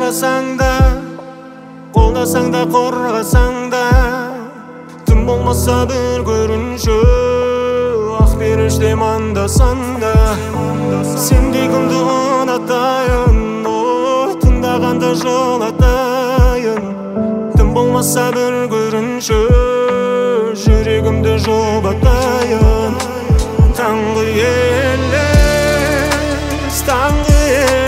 карасаң да, колдасаң да, коргасаң да, тым болмаса бир көрүнүшү ак бериште мандасаң да, сендегимди унатайын, тыңдаганда жолатайын, тым болмаса бир көрүнүшү жүрөгүмдү жолбатайын. Таңғы елес, таңғы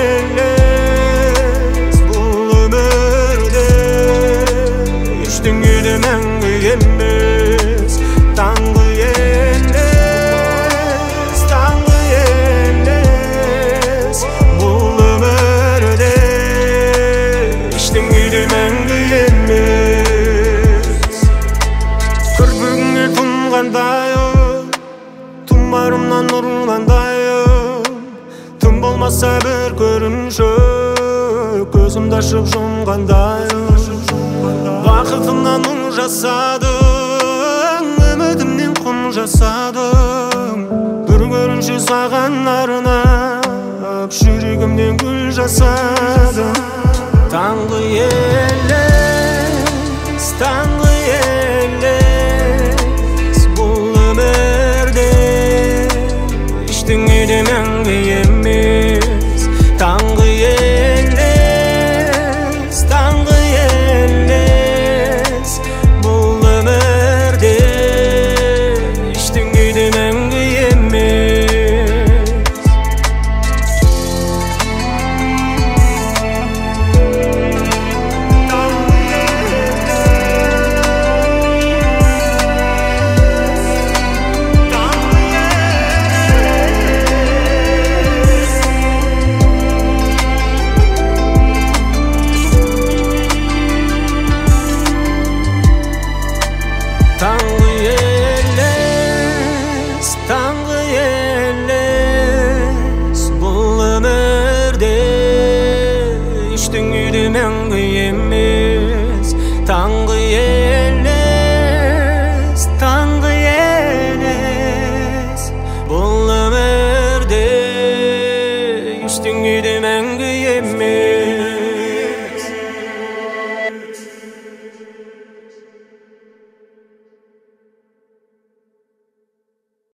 елес, бұл өмірде ештеңе де мәңгі емес. Таңғы елес, таңғы елес, бұл өмірде ештеңе де мәңгі емес. Кірпігіңе тұнғандайым, тұмарымнан нұрландайым, тым болмаса бір көрініші көзімді ашып жұмғандайым. Бақытымнан мұң жасадың, үмітімнен құм жасадың, бір көрініші саған арнап жүрегімнен гүл жасадың. Таңғы елес, таңғы елес, бұл өмірде ештеңе де мәңгі емес. Таңғы елес, таңғы елес, бұл өмірде ештеңе де мәңгі емес. Таңғы елес, таңғы елес, бұл өмірде ештеңе де мәңгі емес. Таңғы елес, таңғы елес, бұл